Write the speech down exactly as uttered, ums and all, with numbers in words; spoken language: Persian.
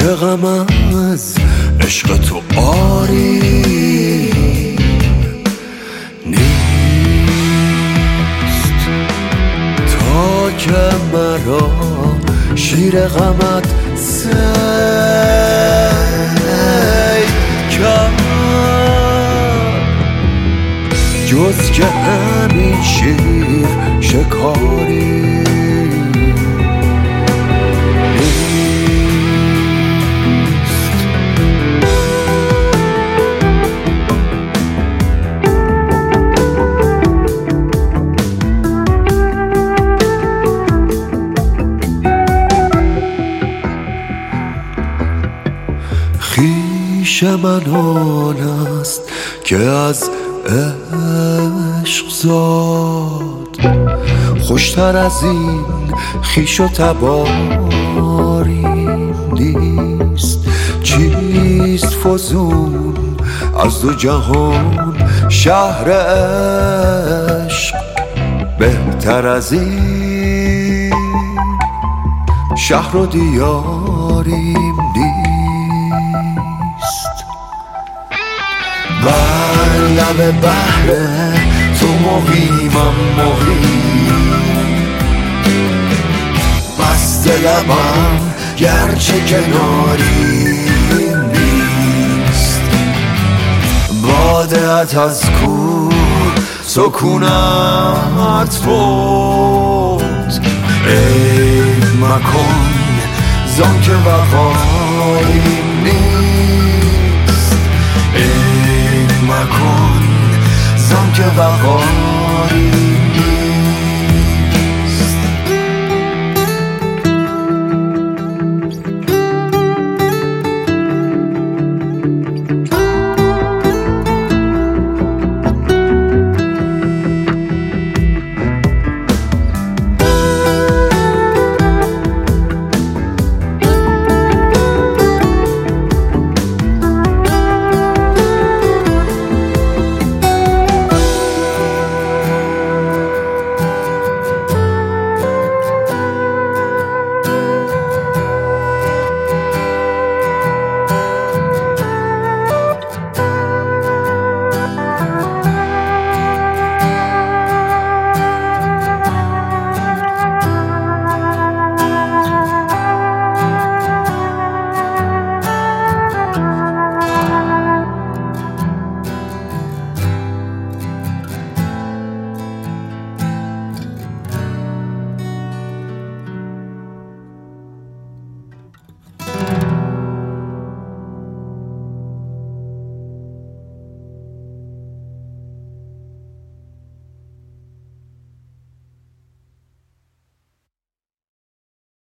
که غم از عشق تو آری نیست، تا که مرا شیر غمت سید کرد، جز که همین شیر شکاری خویش من آن است که از عشق زاد، خوشتر از این خویش و تباری نیست. چیست فزون از دو جهان شهر عشق، بهتر از این شهر و دیاریم نیست. بر لب بحر تو مقیمم مقیم، بست لبم گرچه کناری نیست. بادت از کوه سکونت بود، ای مکن زان که وقاییم نیست. ای مکن زان که وقاییم